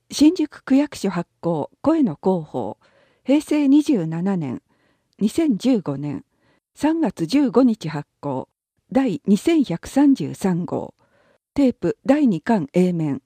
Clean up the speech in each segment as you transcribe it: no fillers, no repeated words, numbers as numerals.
新宿区役所発行声の広報平成27年2015年3月15日発行第2133号テープ第2巻 A 面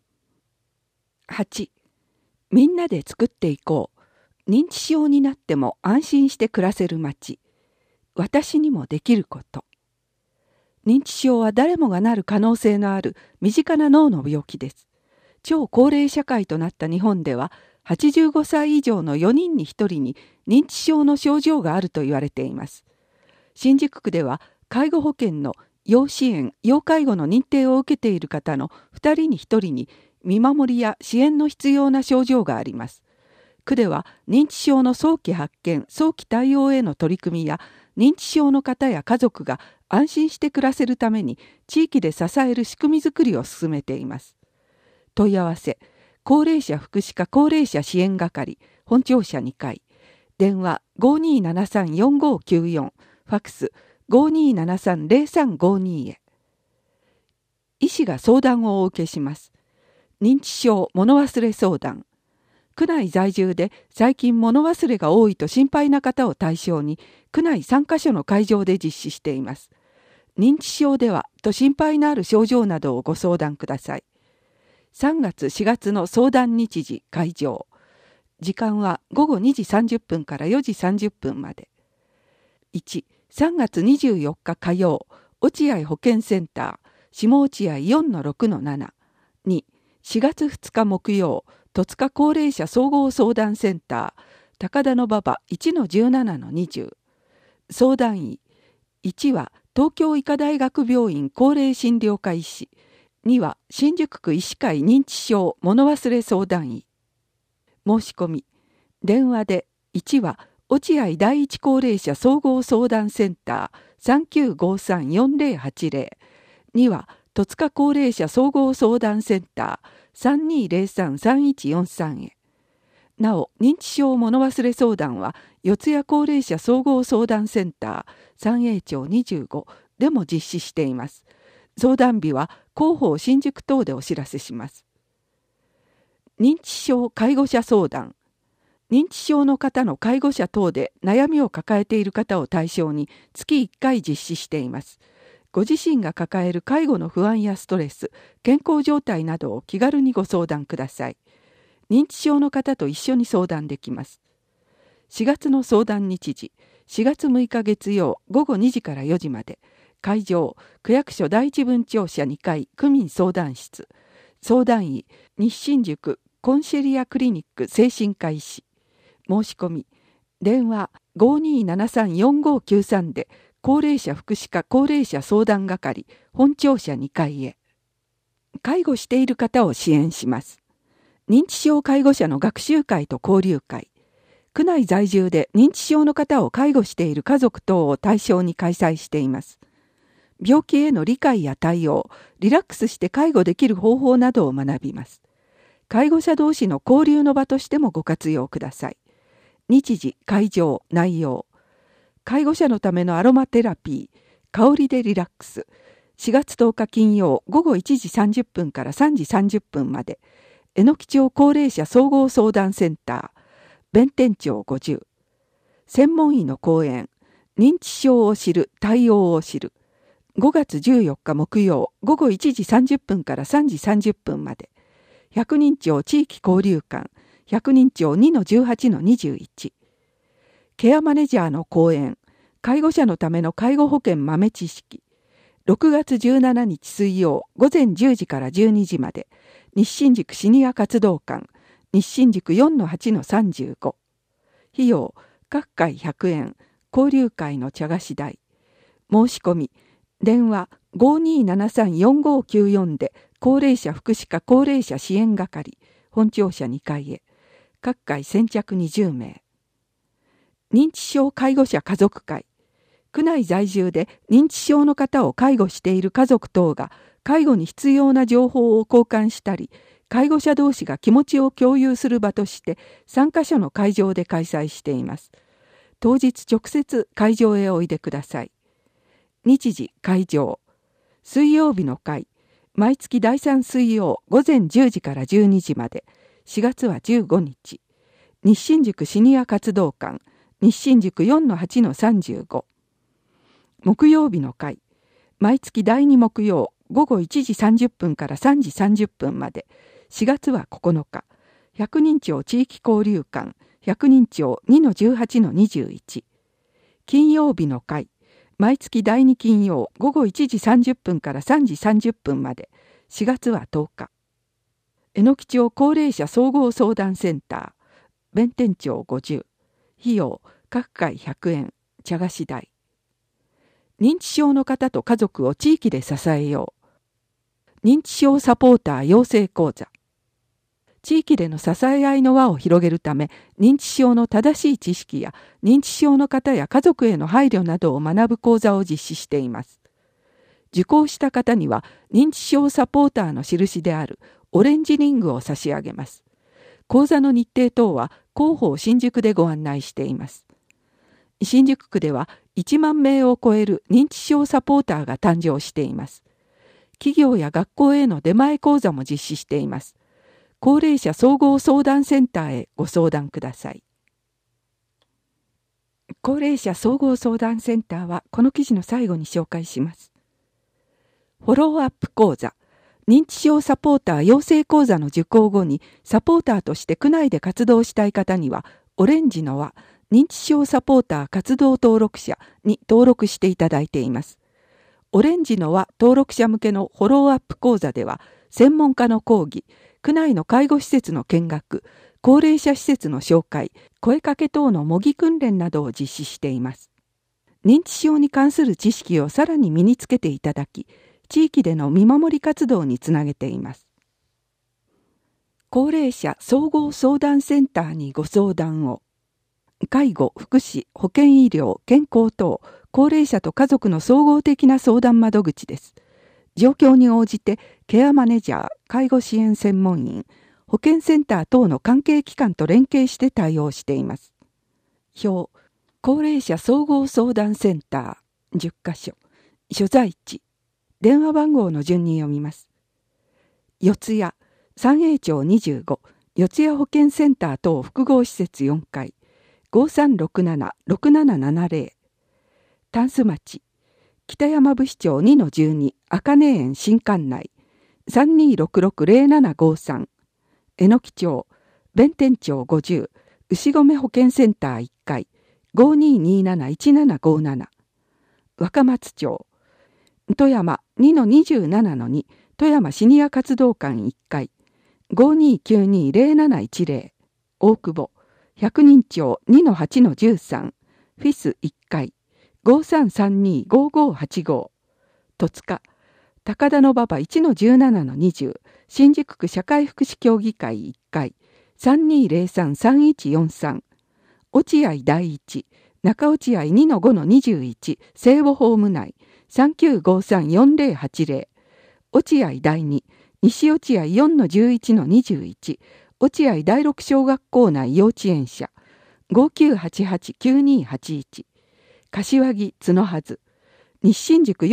8みんなで作っていこう認知症になっても安心して暮らせる街私にもできること認知症は誰もがなる可能性のある身近な脳の病気です。超高齢社会となった日本では85歳以上の4人に1人に認知症の症状があると言われています。新宿区では介護保険の要支援・要介護の認定を受けている方の2人に1人に見守りや支援の必要な症状があります。区では認知症の早期発見・早期対応への取り組みや認知症の方や家族が安心して暮らせるために地域で支える仕組みづくりを進めています。問い合わせ高齢者福祉課高齢者支援係本庁舎2階電話 5273-4594 ファックス 5273-0352 へ医師が相談をお受けします。認知症物忘れ相談区内在住で最近物忘れが多いと心配な方を対象に区内3カ所の会場で実施しています。認知症ではと心配のある症状などをご相談ください。3月4月の相談日時会場時間は午後2時30分から4時30分まで。1、3月24日火曜落合保健センター下落合 4-6-7 2、4月2日木曜戸塚高齢者総合相談センター高田馬場 1-17-20 相談医1は東京医科大学病院高齢診療科医師2は新宿区医師会認知症物忘れ相談医申し込み電話で1は落合第一高齢者総合相談センター 3953-4080 2は戸塚高齢者総合相談センター 3203-3143 へなお認知症物忘れ相談は四谷高齢者総合相談センター三栄町25でも実施しています。相談日は広報新宿等でお知らせします。認知症介護者相談認知症の方の介護者等で悩みを抱えている方を対象に月1回実施しています。ご自身が抱える介護の不安やストレス、健康状態などを気軽にご相談ください。認知症の方と一緒に相談できます。4月の相談日時、4月6日月曜午後2時から4時まで。会場、区役所第一分庁舎2階区民相談室。相談医、西新宿コンシェリアクリニック精神科医師。申し込み、電話 5273-4593 で高齢者福祉課高齢者相談係本庁舎2階へ。介護している方を支援します。認知症介護者の学習会と交流会。区内在住で認知症の方を介護している家族等を対象に開催しています。病気への理解や対応、リラックスして介護できる方法などを学びます。介護者同士の交流の場としてもご活用ください。日時、会場、内容。介護者のためのアロマテラピー、香りでリラックス。4月10日金曜午後1時30分から3時30分まで。榎木町高齢者総合相談センター、弁天町50。専門医の講演、認知症を知る、対応を知る。5月14日木曜午後1時30分から3時30分まで。百人町地域交流館、百人町 2-18-21。ケアマネージャーの講演、介護者のための介護保険豆知識。6月17日水曜午前10時から12時まで。西新宿シニア活動館、西新宿 4-8-35。費用、各回100円、交流会の茶菓子代。申し込み、電話 5273-4594 で高齢者福祉課高齢者支援係、本庁舎2階へ。各回先着20名。認知症介護者家族会。区内在住で認知症の方を介護している家族等が介護に必要な情報を交換したり、介護者同士が気持ちを共有する場として3カ所の会場で開催しています。当日直接会場へおいでください。日時、会場。水曜日の会。毎月第3水曜午前10時から12時まで。 4月は15日。日新宿シニア活動館、日新宿 4-8-35。木曜日の会、毎月第2木曜午後1時30分から3時30分まで。4月は9日。百人町地域交流館、百人町 2-18-21。金曜日の会、毎月第2金曜午後1時30分から3時30分まで。4月は10日。榎木町高齢者総合相談センター、弁天町50。費用、各回100円、茶菓子代。認知症の方と家族を地域で支えよう。認知症サポーター養成講座。地域での支え合いの輪を広げるため、認知症の正しい知識や認知症の方や家族への配慮などを学ぶ講座を実施しています。受講した方には認知症サポーターの印であるオレンジリングを差し上げます。講座の日程等は広報新宿でご案内しています。新宿区では1万名を超える認知症サポーターが誕生しています。企業や学校への出前講座も実施しています。高齢者総合相談センターへご相談ください。高齢者総合相談センターはこの記事の最後に紹介します。フォローアップ講座。認知症サポーター養成講座の受講後にサポーターとして区内で活動したい方には、オレンジの輪、認知症サポーター活動登録者に登録していただいています。オレンジの輪登録者向けのフォローアップ講座では、専門家の講義、区内の介護施設の見学、高齢者施設の紹介、声かけ等の模擬訓練などを実施しています。認知症に関する知識をさらに身につけていただき、地域での見守り活動につなげています。高齢者総合相談センターにご相談を。介護、福祉、保健医療、健康等、高齢者と家族の総合的な相談窓口です。状況に応じてケアマネジャー、介護支援専門員、保健センター等の関係機関と連携して対応しています。表、高齢者総合相談センター10カ所、所在地、電話番号の順に読みます。四谷、三栄町25、四谷保健センター等複合施設4階、5367-6770。タンス町、北山部市町 2-12、赤根園新館内、3266-0753。榎木町、弁天町50、牛込保健センター1階、5227-1757。若松町、富山 2-27-2、富山シニア活動館1階、5292-0710。大久保、百人町 2-8-13、フィス1階、5332-5585。戸塚、高田馬場 1-17-20、新宿区社会福祉協議会1階、3203-3143。落合第一、中落合 2-5-21、聖母ホーム内、3953-4080。落合第二、西落合 4-11-21、落合第六小学校内幼稚園舎、5988-9281。柏木角はず、日新宿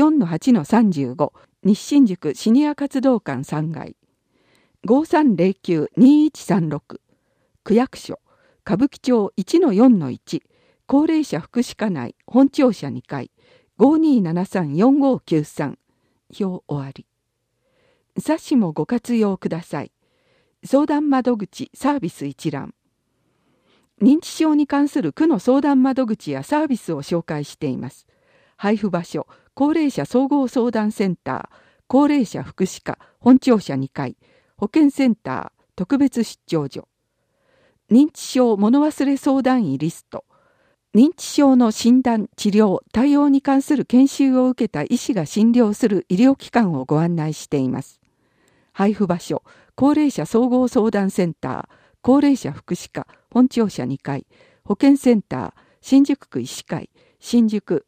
4-8-35、日新宿シニア活動館3階、5309-2136。区役所、歌舞伎町 1-4-1、高齢者福祉課内本庁舎2階、5273-4593。表終わり。冊子もご活用ください。相談窓口サービス一覧。認知症に関する区の相談窓口やサービスを紹介しています。配布場所、高齢者総合相談センター、高齢者福祉課本庁舎2階、保健センター特別出張所。認知症物忘れ相談員リスト。認知症の診断、治療、対応に関する研修を受けた医師が診療する医療機関をご案内しています。配布場所、高齢者総合相談センター、高齢者福祉課本庁舎2階、保健センター新宿区医師会、新宿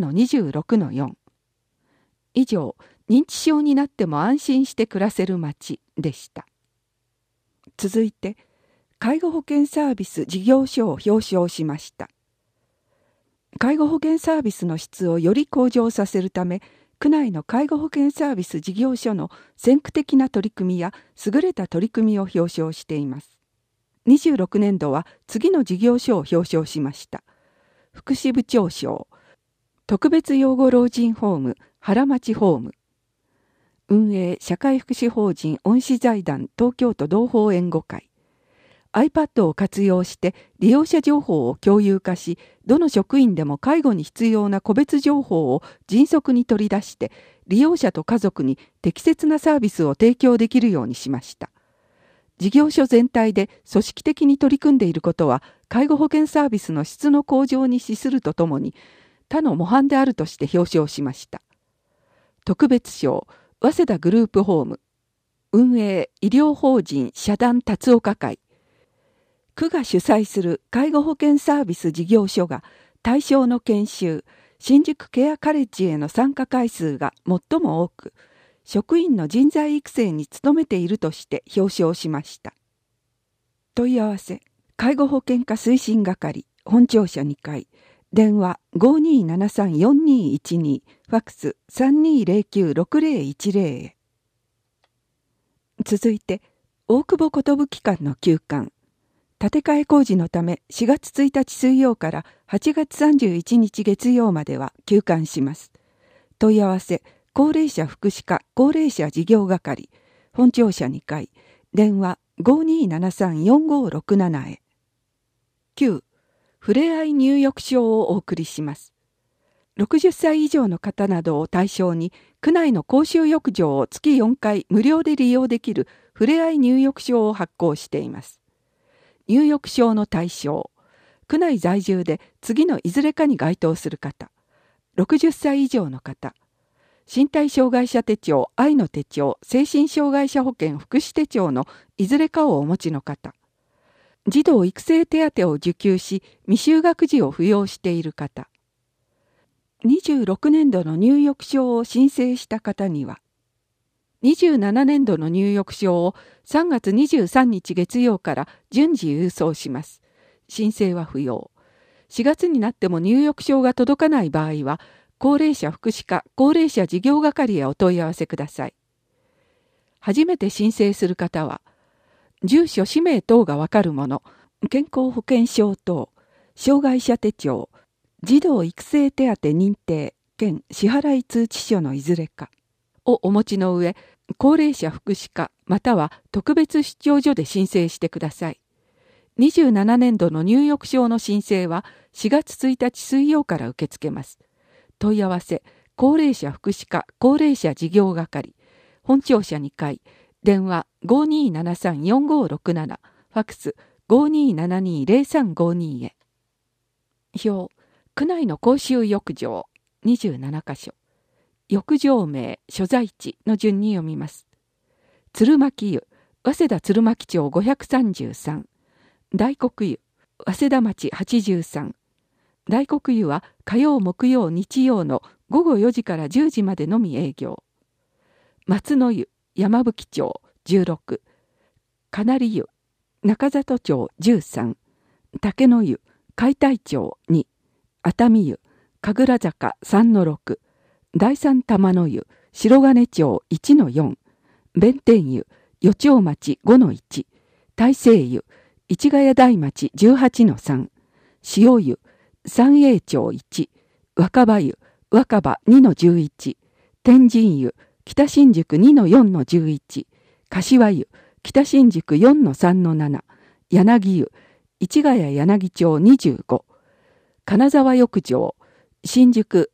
7-26-4。以上、認知症になっても安心して暮らせる街でした。続いて、介護保険サービス事業所を表彰しました。介護保険サービスの質をより向上させるため、区内の介護保険サービス事業所の先駆的な取り組みや優れた取り組みを表彰しています。 26年度は次の事業所を表彰しました。福祉部長賞、特別養護老人ホーム原町ホーム、運営社会福祉法人恩賜財団東京都同胞援護会、iPad を活用して利用者情報を共有化し、どの職員でも介護に必要な個別情報を迅速に取り出して、利用者と家族に適切なサービスを提供できるようにしました。事業所全体で組織的に取り組んでいることは、介護保険サービスの質の向上に資するとともに、他の模範であるとして表彰しました。特別賞、早稲田グループホーム、運営医療法人社団辰岡会、区が主催する介護保険サービス事業所が対象の研修、新宿ケアカレッジへの参加回数が最も多く、職員の人材育成に努めているとして表彰しました。問い合わせ、介護保険課推進係、本庁舎2階、電話 5273-4212、ファックス 3209-6010 へ。続いて、大久保寿館の休館。建て替え工事のため4月1日水曜から8月31日月曜までは休館します。問い合わせ、高齢者福祉課高齢者事業係、本庁舎2階、電話 5273-4567 へ。9. ふれあい入浴証をお送りします。60歳以上の方などを対象に、区内の公衆浴場を月4回無料で利用できるふれあい入浴証を発行しています。入浴証の対象、区内在住で次のいずれかに該当する方、60歳以上の方、身体障害者手帳、愛の手帳、精神障害者保険福祉手帳のいずれかをお持ちの方、児童育成手当を受給し未就学児を扶養している方、26年度の入浴証を申請した方には、27年度の入浴証を3月23日月曜から順次郵送します。申請は不要。4月になっても入浴証が届かない場合は、高齢者福祉課高齢者事業係へお問い合わせください。初めて申請する方は、住所氏名等がわかるもの、健康保険証等、障害者手帳、児童育成手当認定兼支払い通知書のいずれかをお持ちの上、高齢者福祉課または特別出張所で申請してください。27年度の入浴証の申請は4月1日水曜から受け付けます。問い合わせ、高齢者福祉課高齢者事業係、本庁舎2階、電話 5273-4567、ファックス 5272-0352 へ。表、区内の公衆浴場27カ所。浴場名、所在地の順に読みます。鶴巻湯、早稲田鶴巻町533。大黒湯、早稲田町83。大黒湯は火曜木曜日曜の午後4時から10時までのみ営業。松の湯、山吹町16。金利湯、中里町13。竹の湯、海帯町2。熱海湯、神楽坂3-6。第三玉の湯、白金町 1-4、弁天湯、余町町 5-1、大西湯、市ヶ谷台町 18-3、塩湯、三栄町1、若葉湯、若葉 2-11、天神湯、北新宿 2-4-11、柏湯、北新宿 4-3-7、柳湯、市ヶ谷柳町25、金沢浴場、新宿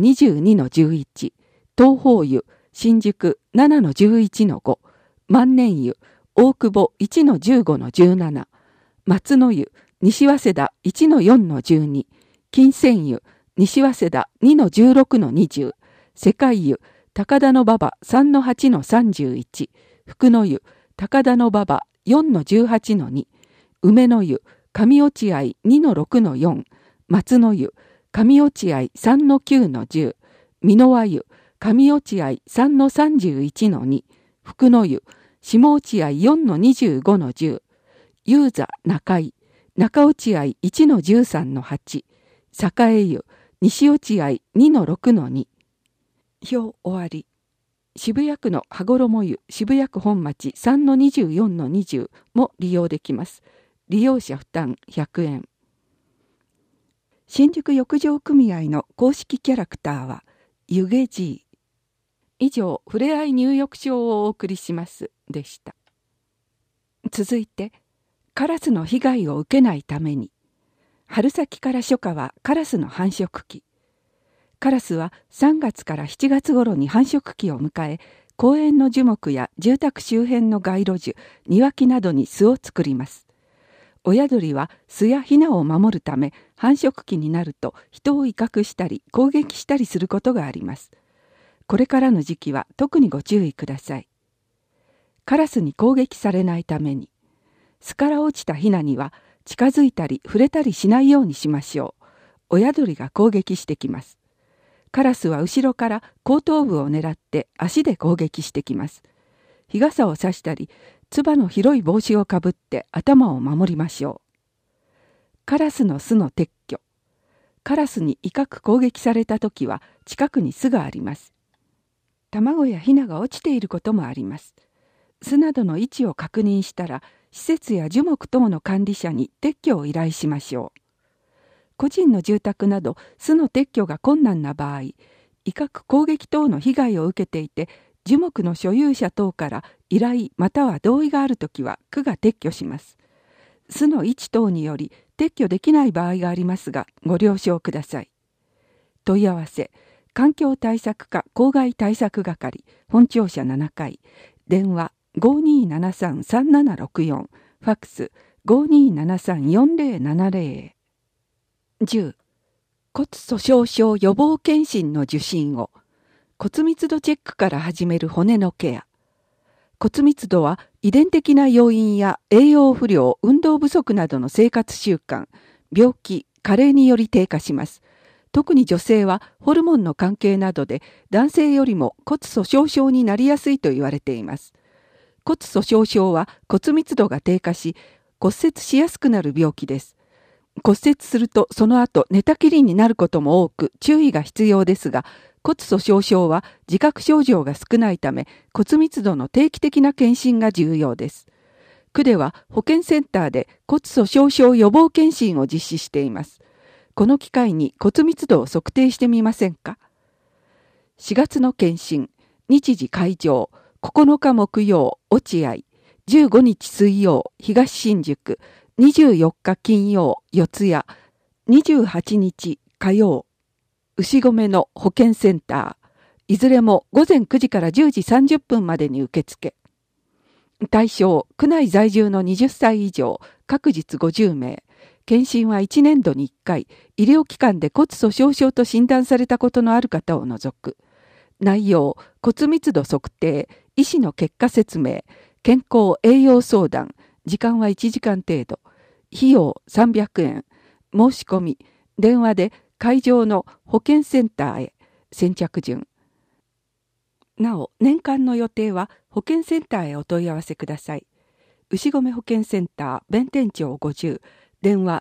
7-22-11、東宝湯、新宿 7-11-5、万年湯、大久保 1-15-17、松の湯、西早稲田 1-4-12、金泉湯、西早稲田 2-16-20、世界湯、高田馬場 3-8-31、福の湯、高田馬場 4-18-2、梅の湯、上落合 2-6-4、松の湯、上落合 3-9-10、美濃和湯、上落合 3-31-2、福の湯、下落合 4-25-10、遊座中井、中落合 1-13-8、栄湯、西落合 2-6-2。表終わり。渋谷区の羽衣湯、渋谷区本町 3-24-20 も利用できます。 利用者負担100円。新宿浴場組合の公式キャラクターは湯気じい。以上、ふれあい入浴書をお送りしますでした。続いて、カラスの被害を受けないために、春先から初夏はカラスの繁殖期。カラスは3月から7月頃に繁殖期を迎え、公園の樹木や住宅周辺の街路樹、庭木などに巣を作ります。親鳥は巣やヒナを守るため、繁殖期になると人を威嚇したり攻撃したりすることがあります。これからの時期は特にご注意ください。カラスに攻撃されないために、巣から落ちたヒナには近づいたり触れたりしないようにしましょう。親鳥が攻撃してきます。カラスは後ろから後頭部を狙って足で攻撃してきます。日傘を差したり、つばの広い帽子をかぶって頭を守りましょう。カラスの巣の撤去。カラスに威嚇攻撃されたときは近くに巣があります。卵やヒナが落ちていることもあります。巣などの位置を確認したら、施設や樹木等の管理者に撤去を依頼しましょう。個人の住宅など巣の撤去が困難な場合、威嚇攻撃等の被害を受けていて、樹木の所有者等から依頼または同意があるときは区が撤去します。巣の位置等により撤去できない場合がありますが、ご了承ください。問い合わせ、環境対策課公害対策係、本庁舎7階、電話5273-3764、ファックス5273-4070。10. 骨粗しょう症予防検診の受診を。骨密度チェックから始める骨のケア。骨密度は遺伝的な要因や栄養不良、運動不足などの生活習慣、病気、加齢により低下します。特に女性はホルモンの関係などで男性よりも骨粗しょう症になりやすいと言われています。骨粗しょう症は骨密度が低下し、骨折しやすくなる病気です。骨折するとその後寝たきりになることも多く注意が必要ですが、骨粗しょう症は自覚症状が少ないため骨密度の定期的な検診が重要です。区では保健センターで骨粗しょう症予防検診を実施しています。この機会に骨密度を測定してみませんか。4月の検診、日時会場、9日木曜、落合、15日水曜、東新宿、24日金曜、四谷、28日火曜、牛込の保健センター、いずれも午前9時から10時30分までに受付。対象、区内在住の20歳以上、各日50名。検診は1年度に1回、医療機関で骨粗しょう症と診断されたことのある方を除く。内容、骨密度測定、医師の結果説明、健康栄養相談、時間は1時間程度。費用300円。申し込み、電話で会場の保健センターへ。先着順。なお、年間の予定は保健センターへお問い合わせください。牛込保健センター、弁天町50、電話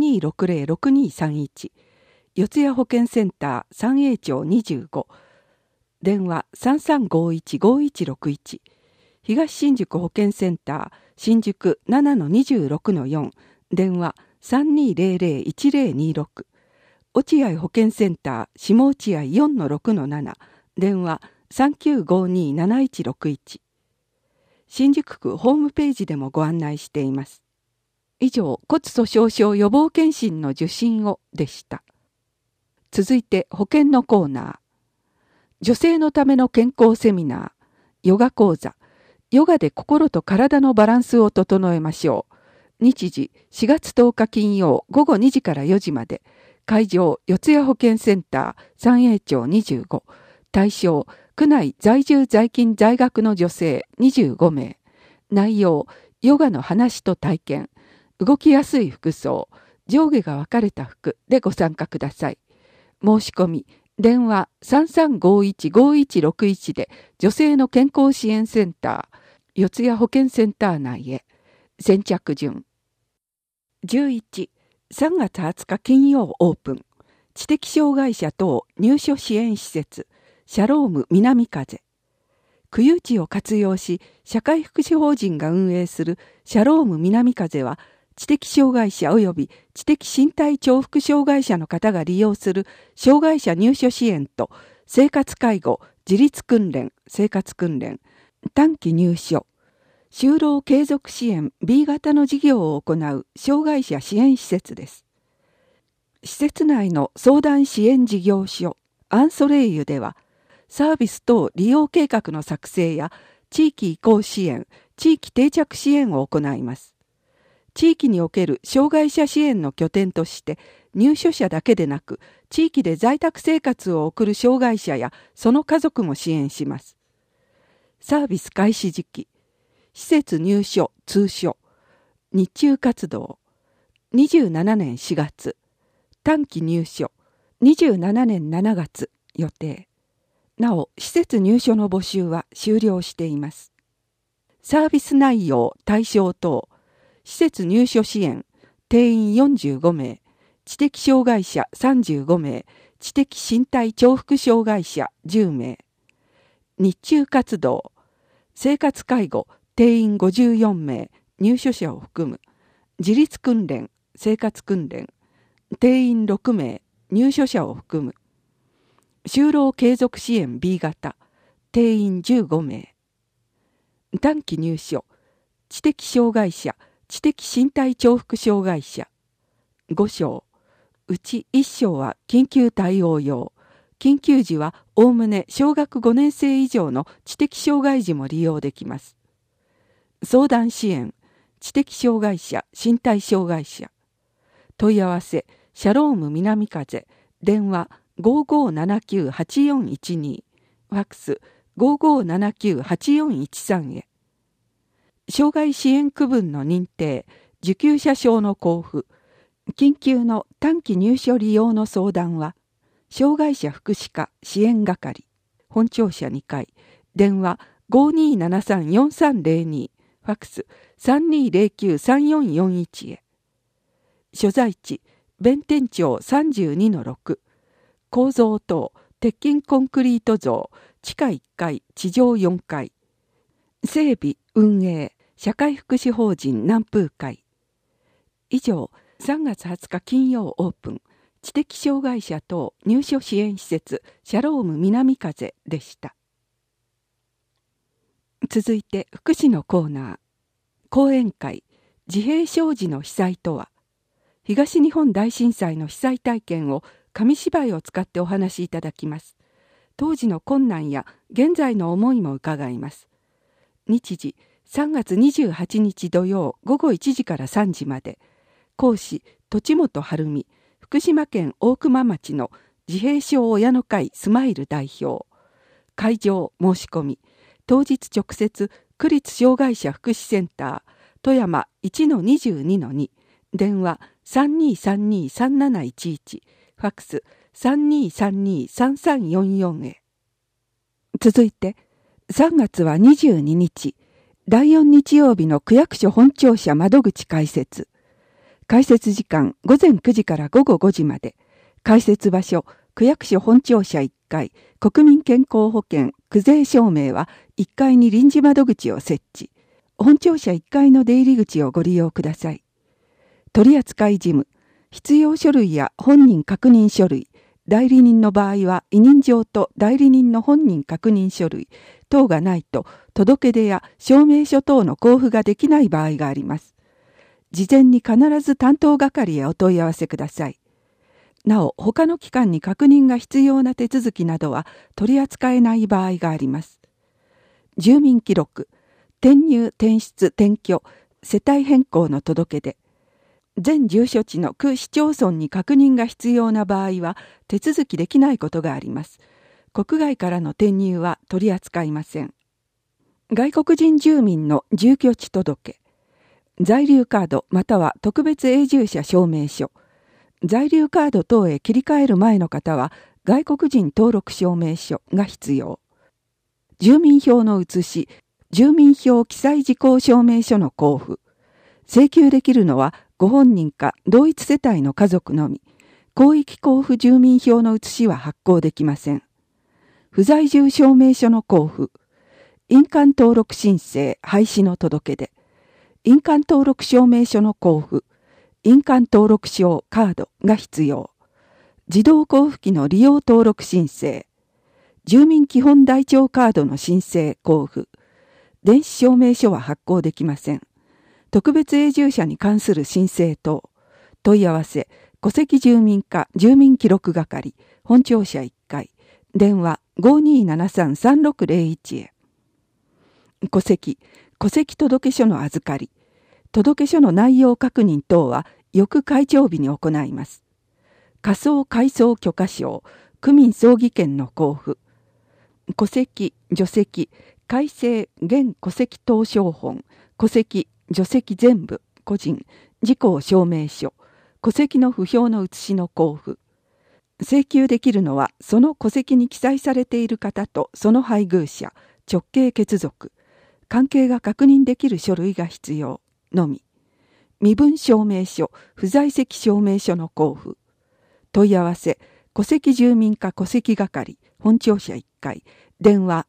3260-6231。四谷保健センター、三栄町25、電話 3351-5161。東新宿保健センター、新宿 7-26-4、電話 3200-1026。落合保健センター、下落合 4-6-7、電話 3952-7161。新宿区ホームページでもご案内しています。以上、骨粗しょう症予防検診の受診をでした。続いて保健のコーナー。女性のための健康セミナー、ヨガ講座、ヨガで心と体のバランスを整えましょう。日時4月10日金曜午後2時から4時まで。会場、四谷保健センター、三栄町25。対象、区内在住在勤在学の女性25名。内容、ヨガの話と体験、動きやすい服装、上下が分かれた服でご参加ください。申し込み、電話 3351-5161 で女性の健康支援センター、四谷保健センター内へ。先着順。11、3月20日金曜オープン。知的障害者等入所支援施設、シャローム南風。区有地を活用し、社会福祉法人が運営するシャローム南風は、 知的障害者及び知的身体重複障害者の方が利用する障害者入所支援と生活介護、自立訓練、生活訓練、短期入所、就労継続支援 B 型の事業を行う障害者支援施設です。施設内の相談支援事業所アンソレイユでは、サービス等利用計画の作成や地域移行支援、地域定着支援を行います。地域における障害者支援の拠点として、入所者だけでなく、地域で在宅生活を送る障害者やその家族も支援します。サービス開始時期、施設入所通所、日中活動、27年4月、短期入所、27年7月予定。なお、施設入所の募集は終了しています。サービス内容、対象等、施設入所支援、定員45名、知的障害者35名、知的身体重複障害者10名。日中活動、生活介護、定員54名、入所者を含む。自立訓練、生活訓練、定員6名、入所者を含む。就労継続支援 B 型、定員15名。短期入所、知的障害者、知的身体重複障害者。5章。うち1章は緊急対応用。緊急時はおおむね小学5年生以上の知的障害児も利用できます。相談支援、知的障害者、身体障害者。問い合わせ、シャローム南風、電話5579-8412、ファックス5579-8413へ。障害支援区分の認定、受給者証の交付、緊急の短期入所利用の相談は、障害者福祉課支援係、本庁舎2階、電話5273-4302、ファックス3209-3441へ。所在地、弁天町 32-6、構造等、鉄筋コンクリート像、地下1階、地上4階。整備、運営、社会福祉法人南風会。以上、3月20日金曜オープン、知的障害者等入所支援施設、シャローム南風でした。続いて、福祉のコーナー。講演会、自閉症児の被災とは、東日本大震災の被災体験を紙芝居を使ってお話しいただきます。当時の困難や現在の思いも伺います。日時、3月28日土曜午後1時から3時まで。講師、栃本晴美、福島県大熊町の自閉症親の会スマイル代表。会場申し込み。当日直接、区立障害者福祉センター、富山 1-22-2、電話3232-3711、ファックス3232-3344へ。続いて、3月は22日、第4日曜日の区役所本庁舎窓口開設。開設時間午前9時から午後5時まで。開設場所、区役所本庁舎1階、国民健康保険、区税証明は1階に臨時窓口を設置。本庁舎1階の出入り口をご利用ください。取扱事務、必要書類や本人確認書類、代理人の場合は委任状と代理人の本人確認書類等がないと届け出や証明書等の交付ができない場合があります。事前に必ず担当係へお問い合わせください。なお、他の機関に確認が必要な手続きなどは取り扱えない場合があります。住民記録、転入・転出・転居、世帯変更の届け出、全住所地の区市町村に確認が必要な場合は手続きできないことがあります。国外からの転入は取り扱いません。外国人住民の住居地届、在留カードまたは特別永住者証明書、在留カード等へ切り替える前の方は外国人登録証明書が必要。住民票の写し、住民票記載事項証明書の交付。請求できるのはご本人か同一世帯の家族のみ。広域交付住民票の写しは発行できません。不在住証明書の交付。印鑑登録申請廃止の届け出。 印鑑登録証明書の交付、印鑑登録証カードが必要。自動交付機の利用登録申請。住民基本台帳カードの申請交付。電子証明書は発行できません。特別永住者に関する申請等。問い合わせ、戸籍住民課住民記録係、本庁舎1階。電話 5273-3601 へ。戸籍届書の預かり。届書の内容確認等は翌開帳日に行います。仮想改装許可証、区民葬儀券の交付。戸籍、除籍、改正現戸籍謄商本、戸籍、除籍全部、個人、事項証明書、戸籍の不評の写しの交付。請求できるのは、その戸籍に記載されている方とその配偶者、直系血族、関係が確認できる書類が必要のみ。身分証明書、不在籍証明書の交付。問い合わせ、戸籍住民課戸籍係、本庁舎1階、電話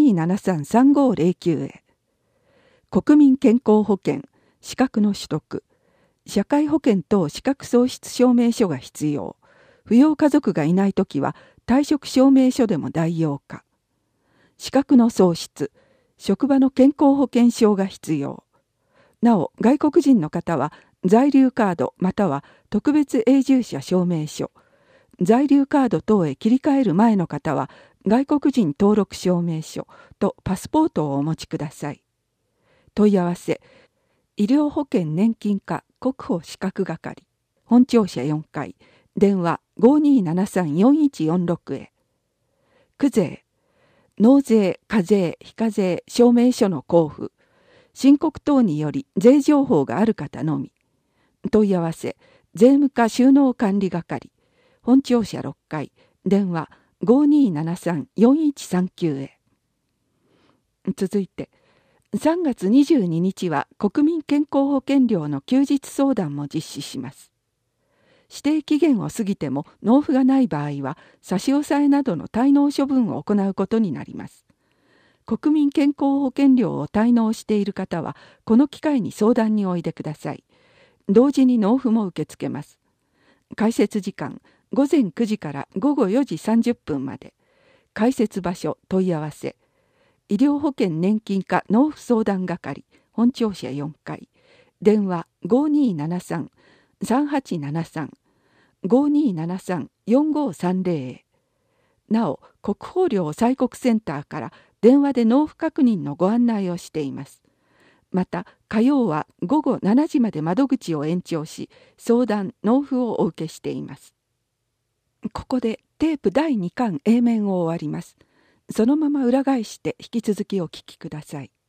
5273-3509 へ。国民健康保険、資格の取得。社会保険等資格喪失証明書が必要。扶養家族がいないときは退職証明書でも代用か。資格の喪失。職場の健康保険証が必要。なお、外国人の方は在留カードまたは特別永住者証明書。在留カード等へ切り替える前の方は外国人登録証明書とパスポートをお持ちください。問い合わせ、医療保険年金課国保資格係、本庁舎4階、電話 5273-4146 へ。区税、納税、課税、非課税証明書の交付、申告等により税情報がある方のみ。問い合わせ、税務課収納管理係、本庁舎6階、電話 5273-4139 へ。続いて、3月22日は国民健康保険料の休日相談も実施します。指定期限を過ぎても納付がない場合は差し押さえなどの滞納処分を行うことになります。国民健康保険料を滞納している方はこの機会に相談においでください。同時に納付も受け付けます。開設時間午前9時から午後4時30分まで。開設場所問い合わせ。医療保険年金課納付相談係、本庁舎4階、電話 5273-3873、5273-4530 へ。なお、国保料催告センターから電話で納付確認のご案内をしています。また、火曜は午後7時まで窓口を延長し、相談・納付をお受けしています。ここでテープ第2巻 A 面を終わります。そのまま裏返して引き続きお聞きください。